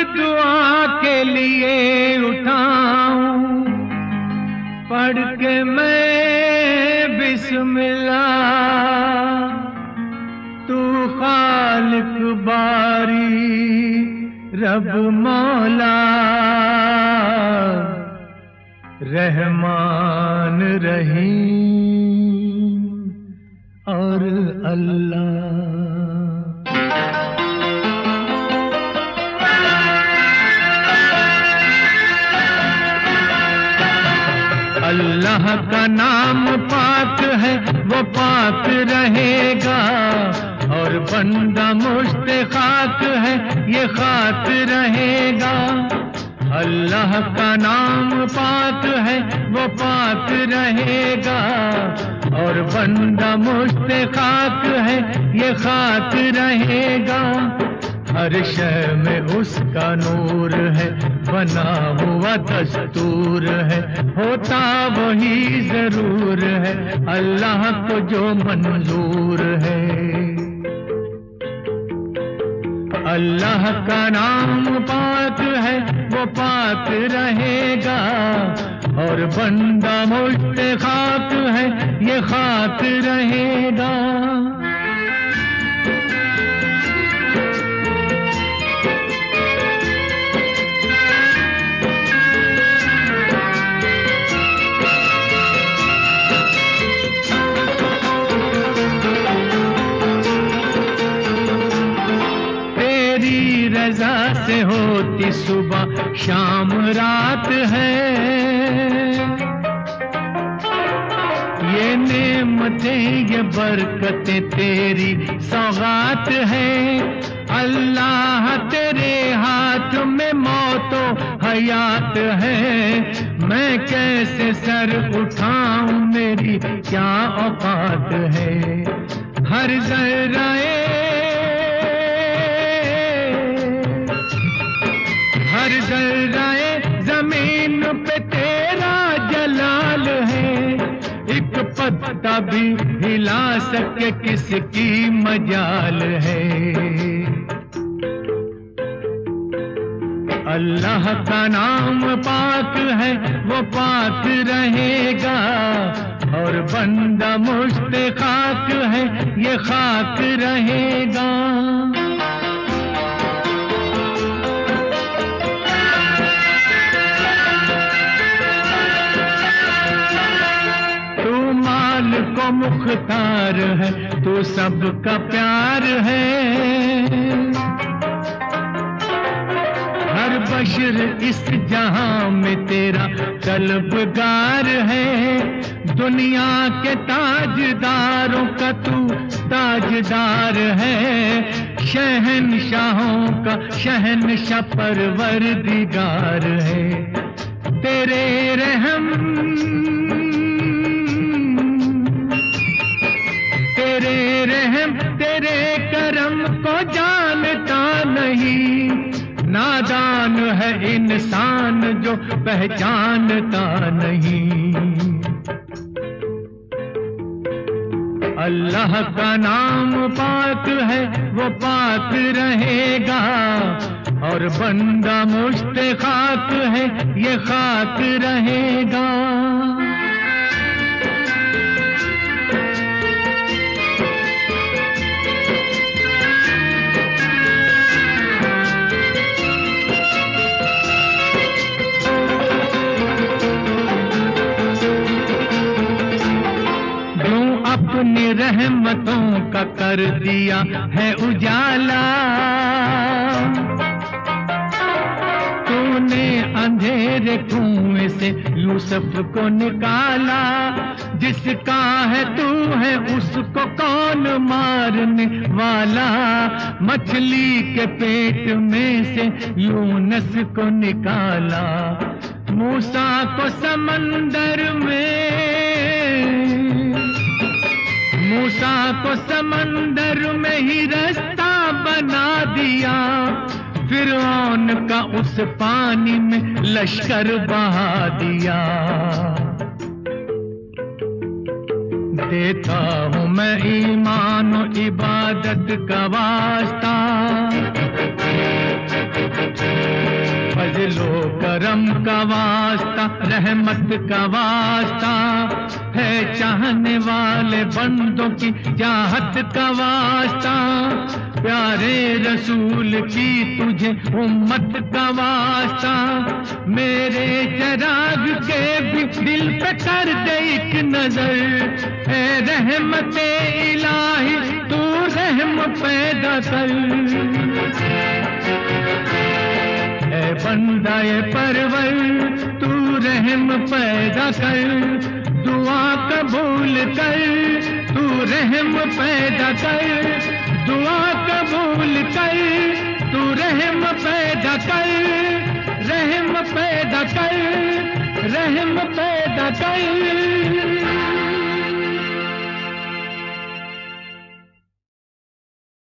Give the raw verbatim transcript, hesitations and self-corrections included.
दुआ के लिए उठाऊं, पढ़ के मैं बिस्मिल्लाह। तू खालिक बारी रब मौला रहमान रहीम और अल्लाह। अल्लाह का नाम पाक है, वो पाक रहेगा, और बंदा मुस्तखाक है, ये खाक रहेगा। अल्लाह का नाम पाक है, वो पाक रहेगा, और बंदा मुस्तखाक है, ये खाक रहेगा। हर शय में उसका नूर है, बना हुआ दस्तूर है, होता वही जरूर है अल्लाह को जो मंजूर है। अल्लाह का नाम पाक है, वो पाक रहेगा, और बंदा मुस्तखाक है, ये खाक रहेगा। रज़ा से होती सुबह शाम रात है, ये नेमतें ये बरकतें तेरी सौगात है। अल्लाह तेरे हाथ में मौतो हयात है, मैं कैसे सर उठाऊं, मेरी क्या औकात है। हर ज़र्राए हर ज़र्राए ज़मीन पे तेरा जलाल है, एक पत्ता भी हिला सके किसकी मजाल है। अल्लाह का नाम पाक है, वो पाक रहेगा, और बंदा मुस्तखाक है, ये खाक रहेगा। को मुख्तार है, तू सबका प्यार है, हर बशर इस जहां में तेरा तलबगार है। दुनिया के ताजदारों का तू ताजदार है, शहनशाहों का शहनशाह परवरदिगार है। तेरे रहम तेरे रहम तेरे करम को जानता नहीं, नादान है इंसान जो पहचानता नहीं। अल्लाह का नाम पाक है, वो पाक रहेगा, और बंदा मुस्तखाक है, ये खाक रहेगा। अपनी रहमतों का कर दिया है उजाला, तूने अंधेरे कुएं से यूसुफ को निकाला। जिसका है तू है उसको कौन मारने वाला, मछली के पेट में से यूनुस को निकाला। मूसा को समंदर में मूसा को समंदर में ही रास्ता बना दिया, फिरौन का उस पानी में लश्कर बहा दिया। देता हूँ मैं ईमान और इबादत का वास्ता, लो करम का वास्ता, रहमत का वास्ता है, चाहने वाले बंदों की चाहत का वास्ता, प्यारे रसूल की तुझे उम्मत का वास्ता, मेरे चराग के भी दिल पे कर दे एक नजर, ए रहमते इलाही तू रहम पैदा कर। ए बंदा ए परवर तू रहम पैदा कर, दुआ कबूल कर, तू रहम पैदा कर, दुआ कबूल कर, तू रहम पैदा कर, रहम पैदा कर, रहम पैदा कर।